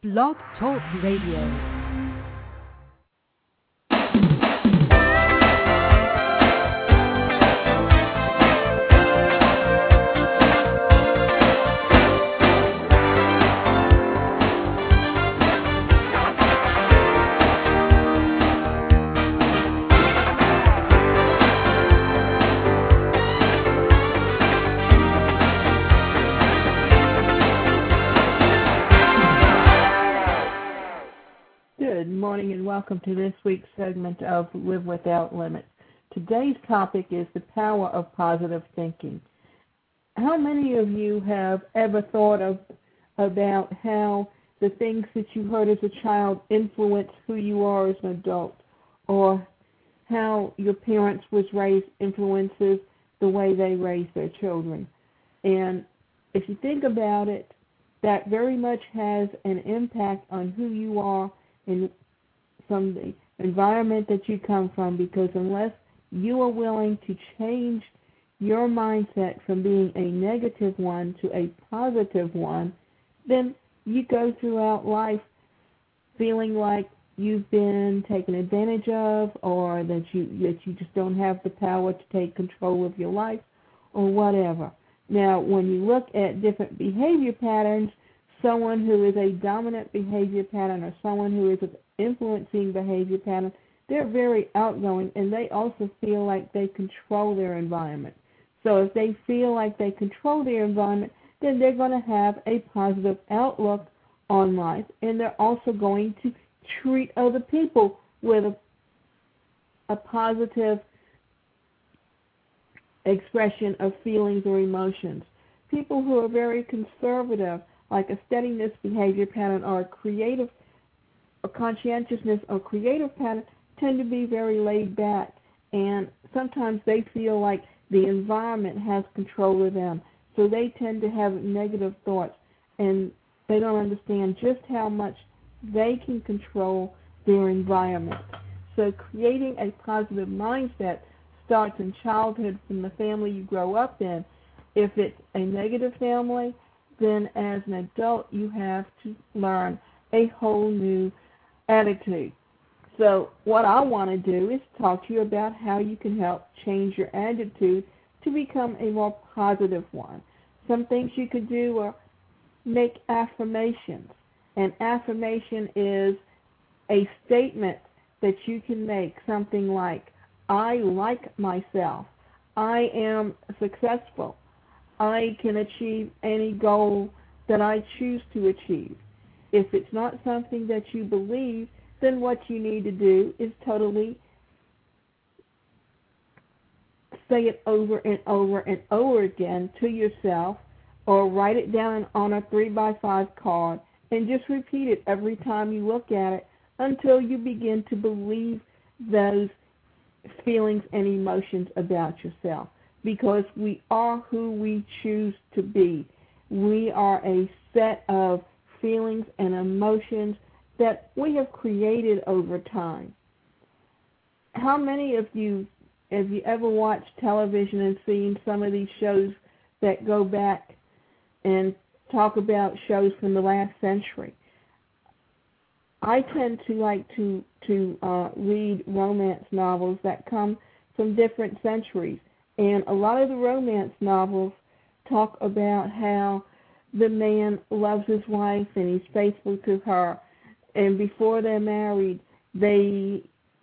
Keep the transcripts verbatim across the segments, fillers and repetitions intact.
Blog Talk Radio. Good morning and welcome to this week's segment of Live Without Limits. Today's topic is the power of positive thinking. How many of you have ever thought of about how the things that you heard as a child influence who you are as an adult, or how your parents was raised influences the way they raise their children? And if you think about it, that very much has an impact on who you are in from the environment that you come from, because unless you are willing to change your mindset from being a negative one to a positive one, then you go throughout life feeling like you've been taken advantage of, or that you that you just don't have the power to take control of your life, or whatever. Now, when you look at different behavior patterns, someone who is a dominant behavior pattern or someone who is an influencing behavior pattern, they're very outgoing, and they also feel like they control their environment. So if they feel like they control their environment, then they're going to have a positive outlook on life, and they're also going to treat other people with a, a positive expression of feelings or emotions. People who are very conservative, like a steadiness behavior pattern or a creative or conscientiousness or creative pattern, tend to be very laid back, and sometimes they feel like the environment has control of them, so they tend to have negative thoughts, and they don't understand just how much they can control their environment. So creating a positive mindset starts in childhood from the family you grow up in. If it's a negative family, then as an adult you have to learn a whole new attitude. So what I want to do is talk to you about how you can help change your attitude to become a more positive one. Some things you could do are make affirmations. An affirmation is a statement that you can make, something like, I like myself, I am successful, I can achieve any goal that I choose to achieve. If it's not something that you believe, then what you need to do is totally say it over and over and over again to yourself, or write it down on a three by five card and just repeat it every time you look at it until you begin to believe those feelings and emotions about yourself. Because we are who we choose to be. We are a set of feelings and emotions that we have created over time. How many of you have you ever watched television and seen some of these shows that go back and talk about shows from the last century? I tend to like to, to uh, read romance novels that come from different centuries. And a lot of the romance novels talk about how the man loves his wife and he's faithful to her. And before they're married, they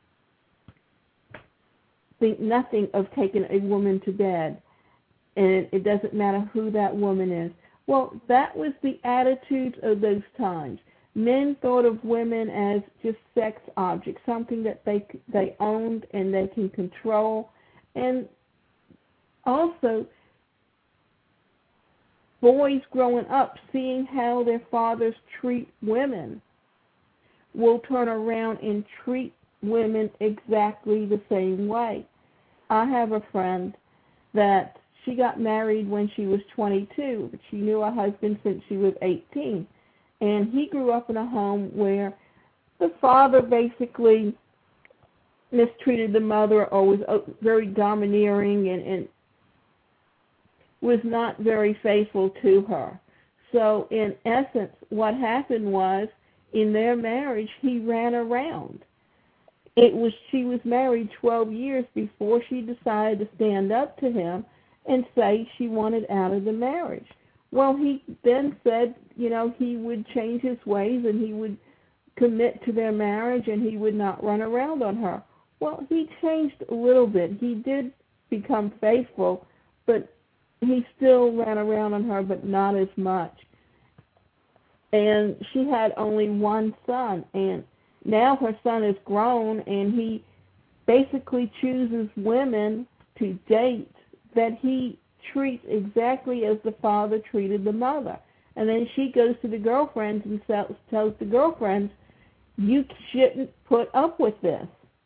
think nothing of taking a woman to bed. And it doesn't matter who that woman is. Well, that was the attitudes of those times. Men thought of women as just sex objects, something that they they owned and they can control. And also, boys growing up, seeing how their fathers treat women, will turn around and treat women exactly the same way. I have a friend that she got married when she was twenty-two, but she knew her husband since she was eighteen. And he grew up in a home where the father basically mistreated the mother or was very domineering and, and was not very faithful to her. So in essence, what happened was in their marriage, he ran around. It was she was married twelve years before she decided to stand up to him and say she wanted out of the marriage. Well, he then said, you know, he would change his ways and he would commit to their marriage and he would not run around on her. Well, he changed a little bit. He did become faithful, but he still ran around on her, but not as much. And she had only one son, and now her son is grown, and he basically chooses women to date that he treats exactly as the father treated the mother. And then she goes to the girlfriends and tells the girlfriends, you shouldn't put up with this.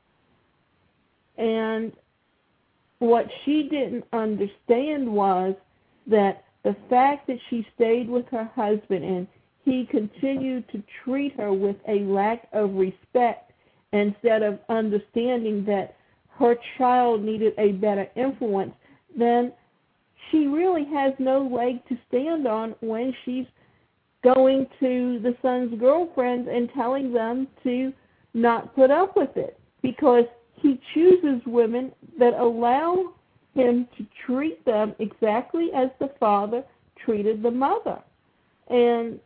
And what she didn't understand was that the fact that she stayed with her husband and he continued to treat her with a lack of respect instead of understanding that her child needed a better influence, then she really has no leg to stand on when she's going to the son's girlfriends and telling them to not put up with it, because he chooses women that allow him to treat them exactly as the father treated the mother. And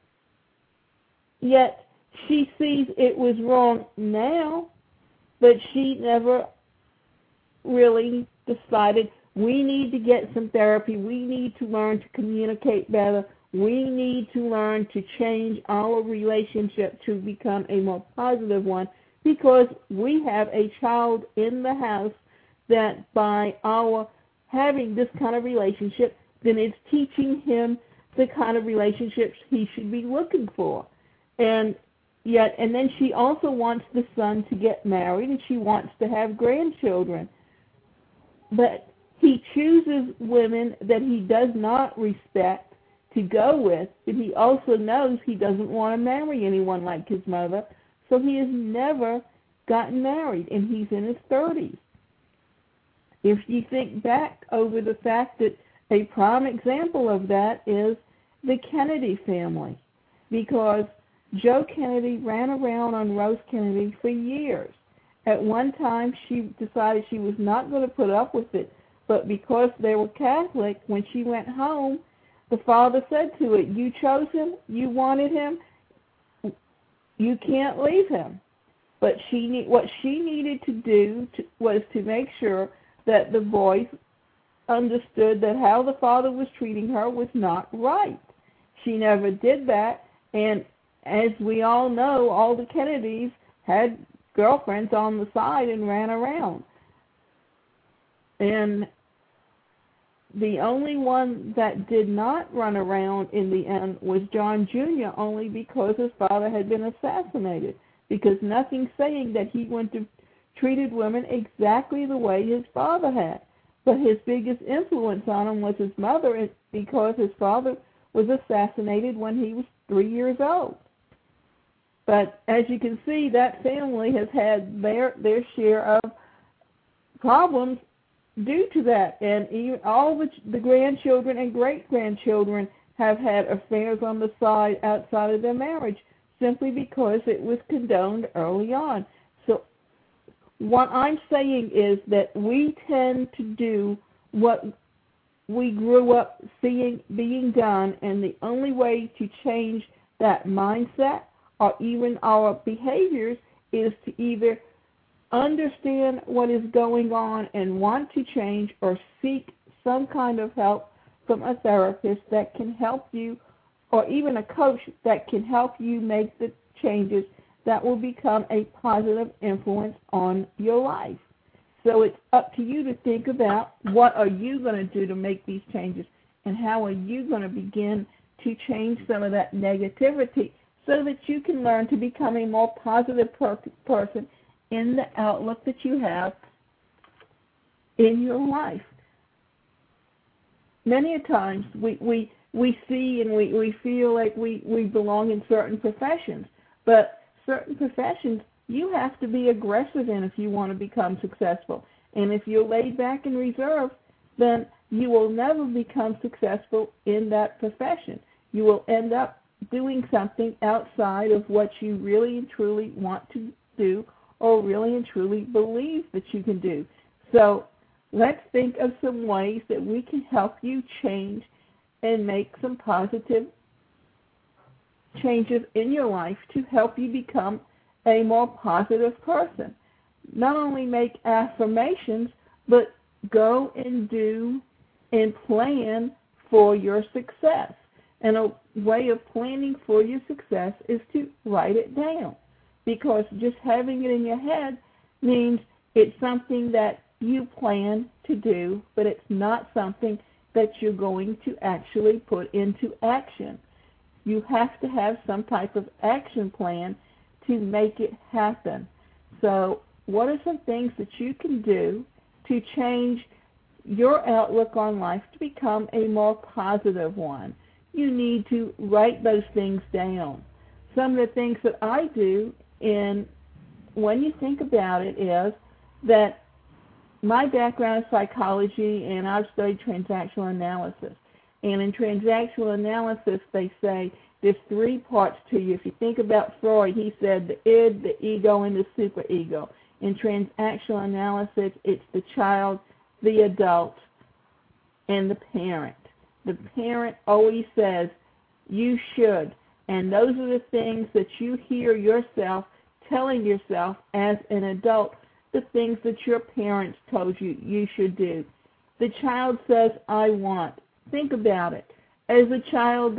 yet she sees it was wrong now, but she never really decided, we need to get some therapy, we need to learn to communicate better, we need to learn to change our relationship to become a more positive one, because we have a child in the house that by our having this kind of relationship, then it's teaching him the kind of relationships he should be looking for. And yet, and then she also wants the son to get married, and she wants to have grandchildren. But he chooses women that he does not respect to go with, but he also knows he doesn't want to marry anyone like his mother, so he has never gotten married, and he's in his thirties. If you think back over the fact that a prime example of that is the Kennedy family, because Joe Kennedy ran around on Rose Kennedy for years. At one time, she decided she was not going to put up with it, but because they were Catholic, when she went home, the father said to it, you chose him, you wanted him, you can't leave him. But she need, what she needed to do to, was to make sure that the boys understood that how the father was treating her was not right. She never did that, and as we all know, all the Kennedys had girlfriends on the side and ran around. And the only one that did not run around in the end was John Junior, only because his father had been assassinated, because nothing's saying that he went to treated women exactly the way his father had. But his biggest influence on him was his mother, because his father was assassinated when he was three years old. But as you can see, that family has had their their share of problems due to that. And even all the, the grandchildren and great-grandchildren have had affairs on the side outside of their marriage, simply because it was condoned early on. So what I'm saying is that we tend to do what we grew up seeing being done, and the only way to change that mindset or even our behaviors is to either understand what is going on and want to change, or seek some kind of help from a therapist that can help you, or even a coach that can help you make the changes that will become a positive influence on your life. So it's up to you to think about, what are you going to do to make these changes, and how are you going to begin to change some of that negativity so that you can learn to become a more positive per- person in the outlook that you have in your life. Many a times we, we, we see and we, we feel like we, we belong in certain professions, but certain professions you have to be aggressive in if you want to become successful. And if you're laid back and reserved, then you will never become successful in that profession. You will end up doing something outside of what you really and truly want to do or really and truly believe that you can do. So let's think of some ways that we can help you change and make some positive changes in your life to help you become a more positive person. Not only make affirmations, but go and do and plan for your success. And a way of planning for your success is to write it down, because just having it in your head means it's something that you plan to do, but it's not something that you're going to actually put into action. You have to have some type of action plan to make it happen. So what are some things that you can do to change your outlook on life to become a more positive one? You need to write those things down. Some of the things that I do, in when you think about it, is that my background is psychology, and I've studied transactional analysis. And in transactional analysis, they say there's three parts to you. If you think about Freud, he said the id, the ego, and the superego. In transactional analysis, it's the child, the adult, and the parent. The parent always says, you should. And those are the things that you hear yourself telling yourself as an adult, the things that your parents told you you should do. The child says, I want. Think about it. As a child,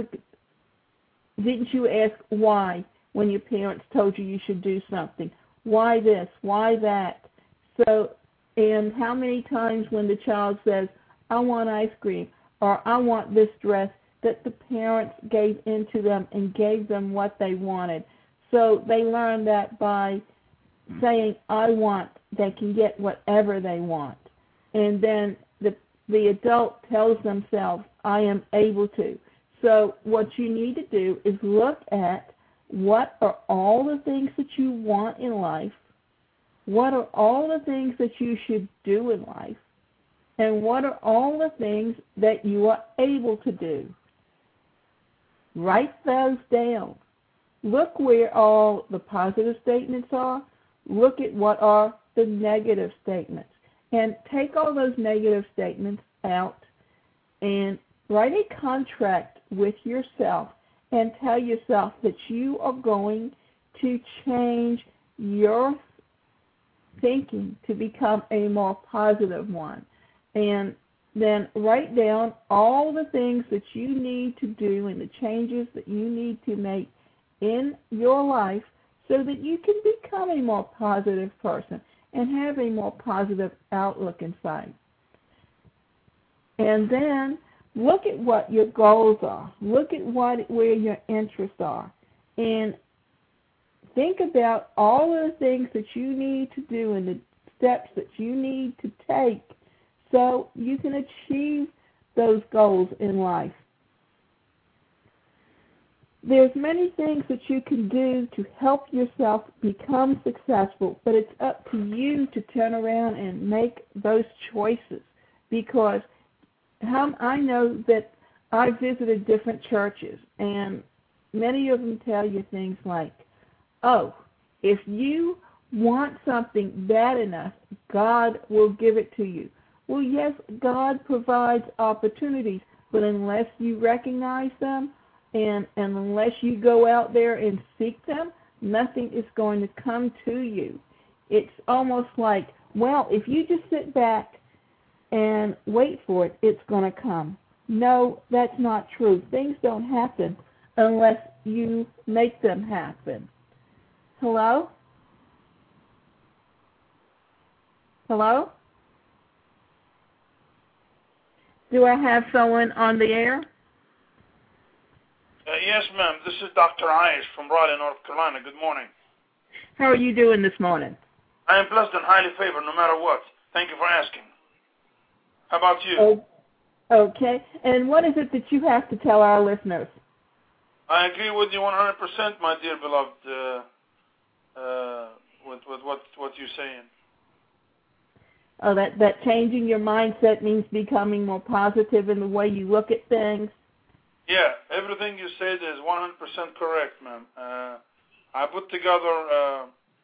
didn't you ask why when your parents told you you should do something? Why this? Why that? So, and how many times when the child says, I want ice cream, or I want this dress, that the parents gave into them and gave them what they wanted. So they learned that by saying, I want, they can get whatever they want. And then the the adult tells themselves, I am able to. So what you need to do is look at what are all the things that you want in life, what are all the things that you should do in life, and what are all the things that you are able to do. Write those down. Look where all the positive statements are. Look at what are the negative statements. And take all those negative statements out and write a contract with yourself and tell yourself that you are going to change your thinking to become a more positive one. And then write down all the things that you need to do and the changes that you need to make in your life so that you can become a more positive person and have a more positive outlook inside. And then look at what your goals are. Look at what where your interests are. And think about all of the things that you need to do and the steps that you need to take so you can achieve those goals in life. There's many things that you can do to help yourself become successful, but it's up to you to turn around and make those choices, because I know that I visited different churches, and many of them tell you things like, oh, if you want something bad enough, God will give it to you. Well, yes, God provides opportunities, but unless you recognize them and, and unless you go out there and seek them, nothing is going to come to you. It's almost like, well, if you just sit back and wait for it, it's going to come. No, that's not true. Things don't happen unless you make them happen. Hello? Hello? Do I have someone on the air? Uh, yes, ma'am. This is Doctor Aish from Raleigh, North Carolina. Good morning. How are you doing this morning? I am blessed and highly favored no matter what. Thank you for asking. How about you? Oh, okay. And what is it that you have to tell our listeners? I agree with you one hundred percent, my dear beloved, uh, uh, with, with what, what you're saying. Oh, that, that changing your mindset means becoming more positive in the way you look at things? Yeah, everything you said is one hundred percent correct, ma'am. Uh, I put together, uh,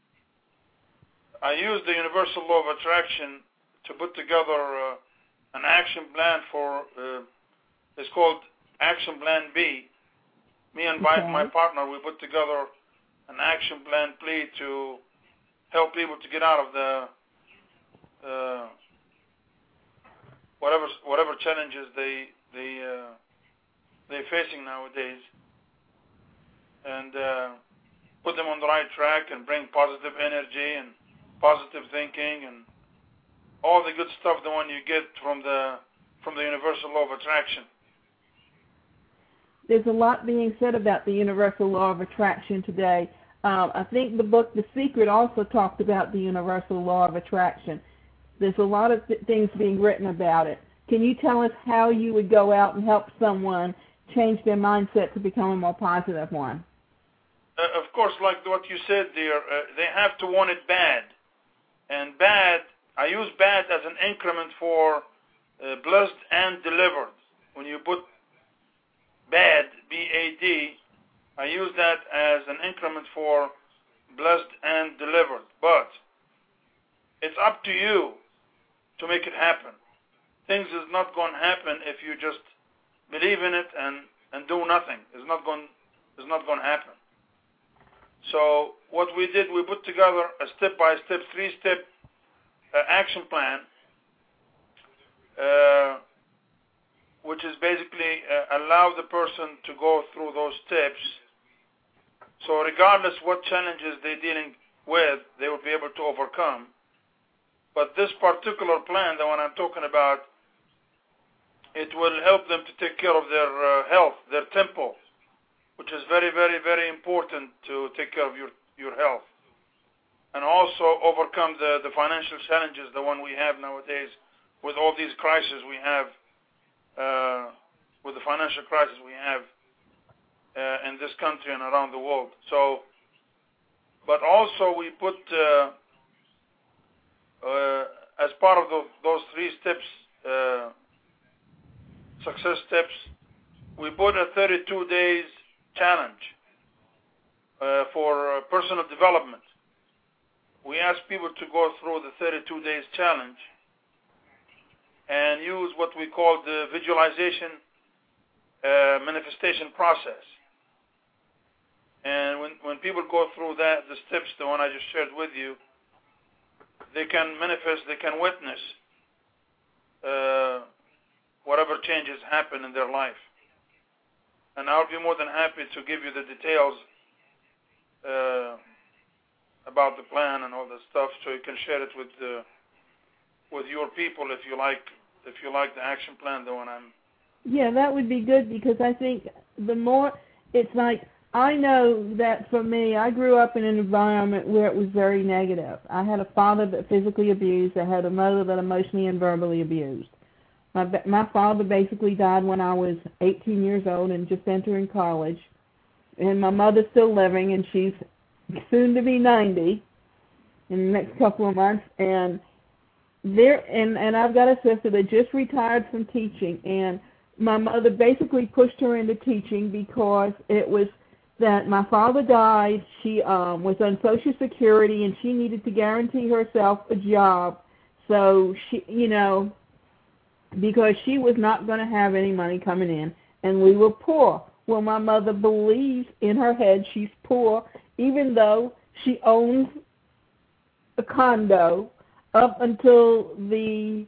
I used the universal law of attraction to put together uh, an action plan for, uh, it's called Action Plan B. Me and my, Okay. my partner, we put together an action plan plea to help people to get out of the uh, whatever whatever challenges they they uh, they're facing nowadays, and uh, put them on the right track and bring positive energy and positive thinking and all the good stuff, the one you get from the from the universal law of attraction. There's a lot being said about the universal law of attraction today. Um, I think the book The Secret also talked about the universal law of attraction. There's a lot of th- things being written about it. Can you tell us how you would go out and help someone change their mindset to become a more positive one? Uh, of course, like what you said there, uh, they have to want it bad. And bad, I use bad as an increment for uh, blessed and delivered. When you put bad, B A D, I use that as an increment for blessed and delivered. But it's up to you to make it happen. Things is not going to happen if you just believe in it and, and do nothing. It's not going it's not going to happen. So what we did, we put together a step-by-step, three-step uh, action plan, uh, which is basically uh, allow the person to go through those steps. So regardless what challenges they're dealing with, they will be able to overcome. But this particular plan, the one I'm talking about, it will help them to take care of their uh, health, their tempo, which is very, very, very important to take care of your, your health. And also overcome the, the financial challenges, the one we have nowadays with all these crises we have, uh, with the financial crisis we have uh, in this country and around the world. So, but also we put, uh, uh, as part of the, those three steps, uh, success steps, we put a thirty-two days challenge uh, for uh, personal development. We ask people to go through the thirty-two days challenge and use what we call the visualization uh, manifestation process. And when, when people go through that, the steps, the one I just shared with you, they can manifest, they can witness uh, whatever changes happen in their life. And I'll be more than happy to give you the details uh, about the plan and all that stuff, so you can share it with uh, with your people if you like. If you like the action plan, the one I'm. Yeah, that would be good, because I think the more it's like, I know that for me, I grew up in an environment where it was very negative. I had a father that physically abused. I had a mother that emotionally and verbally abused. My my father basically died when I was eighteen years old and just entering college, and my mother's still living, and she's soon to be ninety in the next couple of months. And there, and and I've got a sister that just retired from teaching, and my mother basically pushed her into teaching because it was that my father died. She um, was on Social Security, and she needed to guarantee herself a job. So she, you know, because she was not going to have any money coming in, and we were poor. Well, my mother believes in her head she's poor, even though she owns a condo, up until the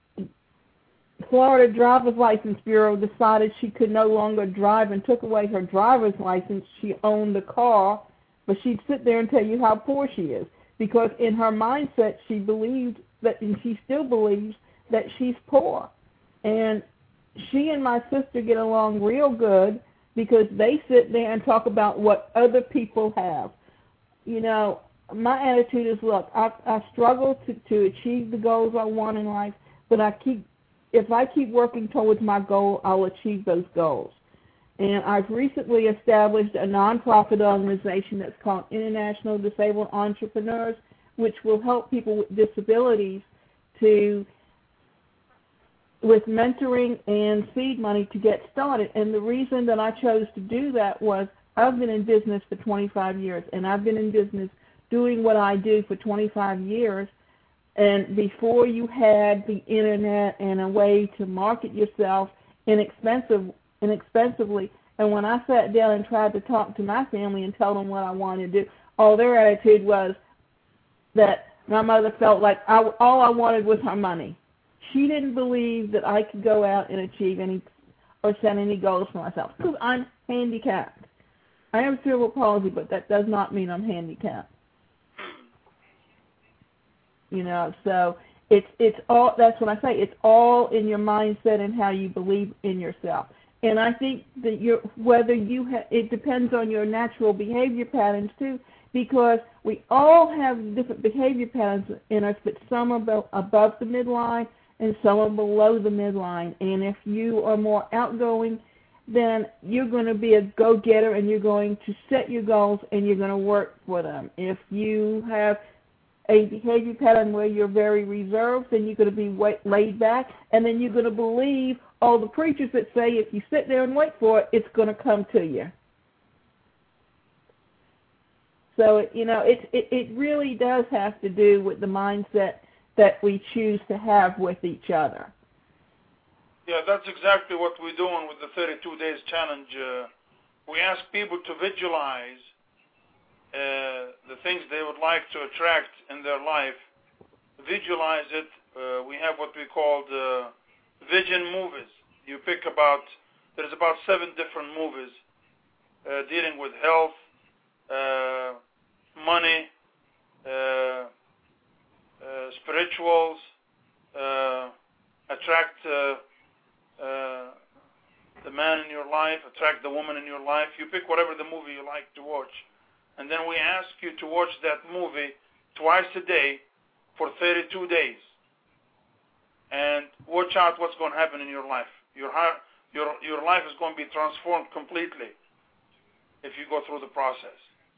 Florida Driver's License Bureau decided she could no longer drive and took away her driver's license. She owned a car, but she'd sit there and tell you how poor she is, because in her mindset she believed that, and she still believes, that she's poor. And she and my sister get along real good because they sit there and talk about what other people have. You know, my attitude is, look, I, I struggle to, to achieve the goals I want in life, but I keep, if I keep working towards my goal, I'll achieve those goals. And I've recently established a nonprofit organization that's called International Disabled Entrepreneurs, which will help people with disabilities to with mentoring and seed money to get started. And the reason that I chose to do that was I've been in business for twenty-five years, and I've been in business doing what I do for twenty-five years. And before you had the internet and a way to market yourself inexpensive, inexpensively, and when I sat down and tried to talk to my family and tell them what I wanted to do, all their attitude was that my mother felt like I, all I wanted was her money. She didn't believe that I could go out and achieve any or set any goals for myself because I'm handicapped. I have cerebral palsy, but that does not mean I'm handicapped. You know, so it's it's all. That's what I say. It's all in your mindset and how you believe in yourself. And I think that you're, whether you ha- it depends on your natural behavior patterns too, because we all have different behavior patterns in us, but some are bo- above the midline and some are below the midline. And if you are more outgoing, then you're going to be a go-getter and you're going to set your goals and you're going to work for them. If you have a behavior pattern where you're very reserved, then you're going to be wait, laid back, and then you're going to believe all the preachers that say if you sit there and wait for it, it's going to come to you. So, you know, it, it, it really does have to do with the mindset that we choose to have with each other. Yeah, that's exactly what we're doing with the thirty-two days challenge. Uh, we ask people to visualize uh, the things they would like to attract in their life. Visualize it. Uh, we have what we call the vision movies. You pick about, there's about seven different movies uh, dealing with health, uh, money, uh, uh, spirituals, uh, attract uh, uh, the man in your life, attract the woman in your life. You pick whatever the movie you like to watch. And then we ask you to watch that movie twice a day for thirty-two days. And watch out what's going to happen in your life. Your heart, your your life is going to be transformed completely if you go through the process.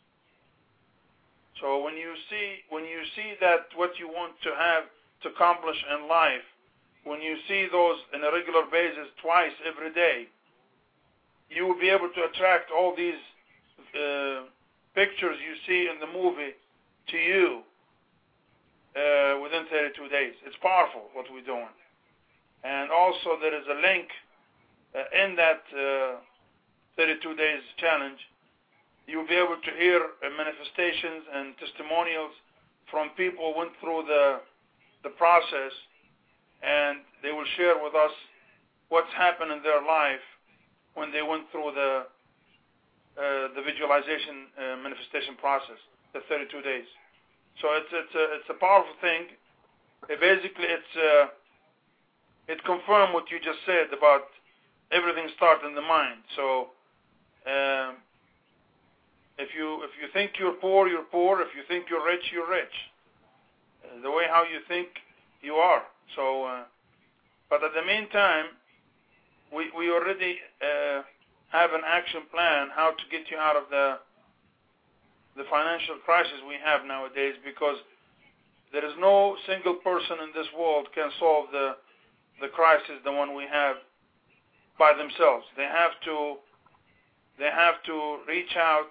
So when you see when you see that what you want to have to accomplish in life, when you see those on a regular basis twice every day, you will be able to attract all these uh, pictures you see in the movie to you uh, within thirty-two days. It's powerful what we're doing. And also there is a link uh, in that uh, thirty-two days challenge. You'll be able to hear uh, manifestations and testimonials from people who went through the the process, and they will share with us what's happened in their life when they went through the uh, the visualization uh, manifestation process, the thirty-two days. So it's it's a it's a powerful thing. It basically, it's uh, it confirms what you just said about everything starts in the mind. So um, if you if you think you're poor, you're poor. If you think you're rich, you're rich. Uh, the way how you think, you are. So, uh, but at the meantime, we we already uh, have an action plan how to get you out of the the financial crisis we have nowadays, because there is no single person in this world can solve the the crisis, the one we have, by themselves. They have to they have to reach out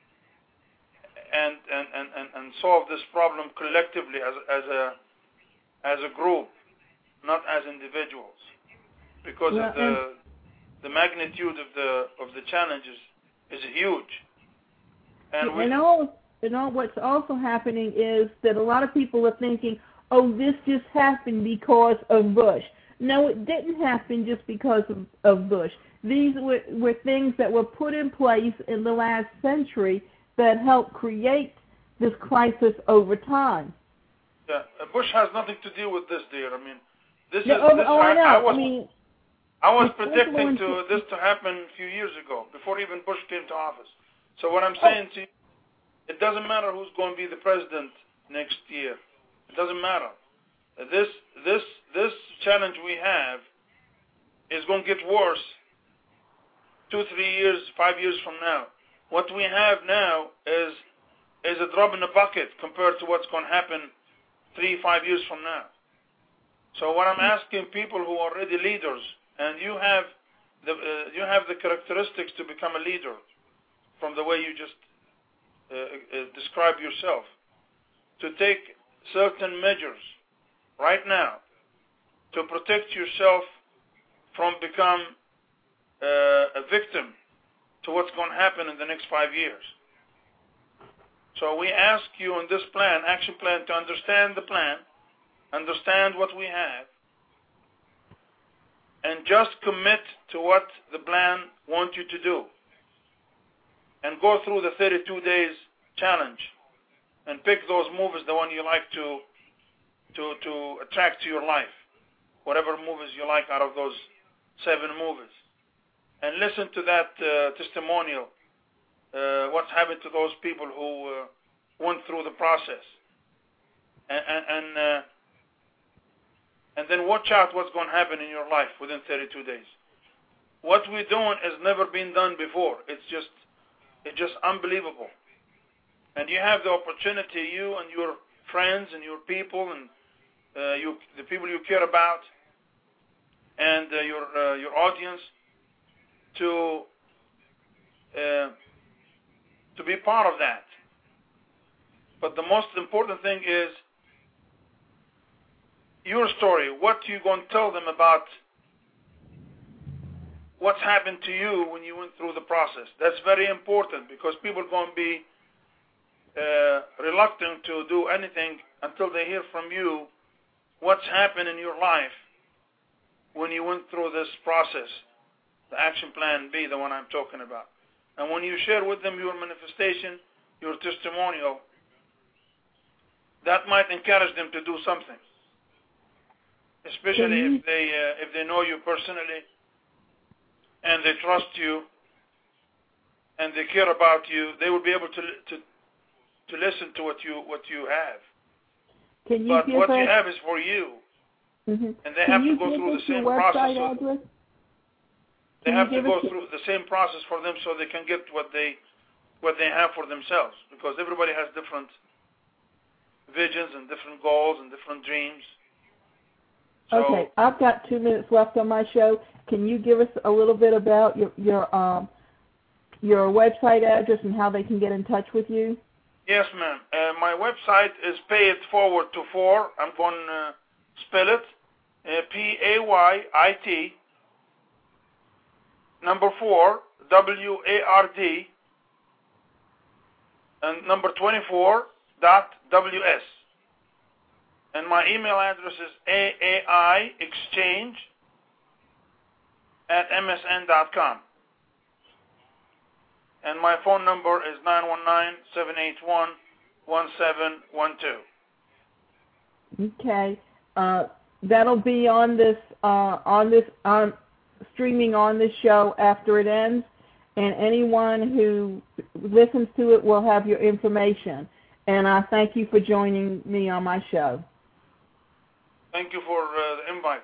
and and, and, and, and solve this problem collectively as as a as a group, not as individuals, because well, of the the magnitude of the of the challenges is huge. And, we, and all, and all what's also happening is that a lot of people are thinking, oh, this just happened because of Bush. No, it didn't happen just because of, of Bush. These were, were things that were put in place in the last century that helped create this crisis over time. Yeah, Bush has nothing to do with this, dear. I mean, this no, is. Oh, this, oh I, I know. I, I was, I mean, I was predicting to this to happen a few years ago, before even Bush came to office. So what I'm saying to you, it doesn't matter who's going to be the president next year. It doesn't matter. This this this challenge we have is going to get worse two, three years, five years from now. What we have now is is a drop in the bucket compared to what's going to happen three, five years from now. So what I'm asking people who are already leaders, and you have the uh, you have the characteristics to become a leader, from the way you just uh, uh, describe yourself, to take certain measures right now to protect yourself from become uh, a victim to what's going to happen in the next five years. So we ask you in this plan, action plan, to understand the plan, understand what we have, and just commit to what the plan wants you to do. And go through the thirty-two days challenge and pick those movies, the one you like to, to, to attract to your life, whatever movies you like out of those seven movies. And listen to that uh, testimonial, uh, what's happened to those people who uh, went through the process. And, and, and, uh, and then watch out what's going to happen in your life within thirty-two days. What we're doing has never been done before. It's just, it's just unbelievable. And you have the opportunity, you and your friends and your people and uh, you, the people you care about, and uh, your uh, your audience, to uh, to be part of that. But the most important thing is your story. What you going to tell them about what's happened to you when you went through the process? That's very important, because people are going to be uh, reluctant to do anything until they hear from you what's happened in your life when you went through this process, the action plan B, the one I'm talking about. And when you share with them your manifestation, your testimonial, that might encourage them to do something. Especially mm-hmm. if they uh, if they know you personally, and they trust you, and they care about you, they will be able to to to listen to what you what you have. Can you but give what us, you have is for you, mm-hmm. and they Can have you to go give through us the same your process. website address? They Can have you to give go us through the same process for them, so they can get what they what they have for themselves, because everybody has different visions and different goals and different dreams. So, okay, I've got two minutes left on my show. Can you give us a little bit about your your um your website address and how they can get in touch with you? Yes, ma'am. Uh, my website is Pay It Forward to Four. I'm going to spell it uh, P A Y I T number four W A R D and number twenty-four dot W S. And my email address is A A I exchange at M S N dot com. And my phone number is nine one nine, seven eight one, one seven one two. Okay. Uh, that'll be on this, uh, on this, on streaming on this show after it ends. And anyone who listens to it will have your information. And I thank you for joining me on my show. Thank you for uh, the invite.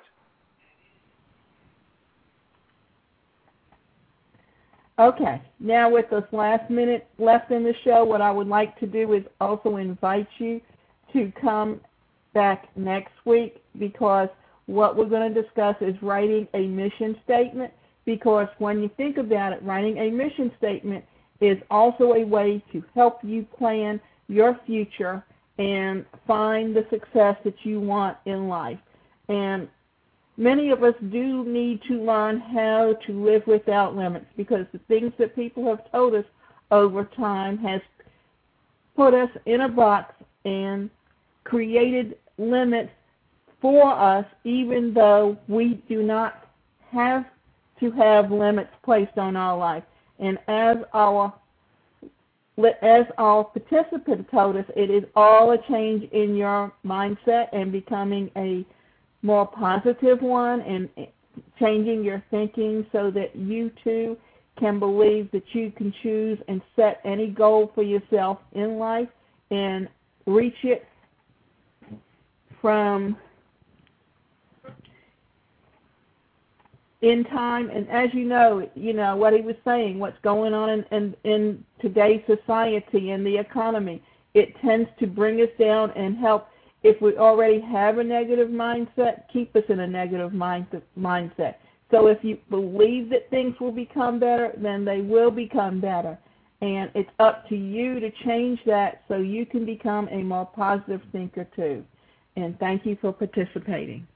Okay, now with this last minute left in the show, what I would like to do is also invite you to come back next week, because what we're going to discuss is writing a mission statement, because when you think about it, writing a mission statement is also a way to help you plan your future and find the success that you want in life. And many of us do need to learn how to live without limits, because the things that people have told us over time has put us in a box and created limits for us, even though we do not have to have limits placed on our life. And as our as our participant told us, it is all a change in your mindset and becoming a more positive one, and changing your thinking so that you too can believe that you can choose and set any goal for yourself in life and reach it from in time. And as you know, you know what he was saying, what's going on in, in, in today's society and the economy, it tends to bring us down and help if we already have a negative mindset, keep us in a negative mind, mindset. So if you believe that things will become better, then they will become better. And it's up to you to change that so you can become a more positive thinker too. And thank you for participating.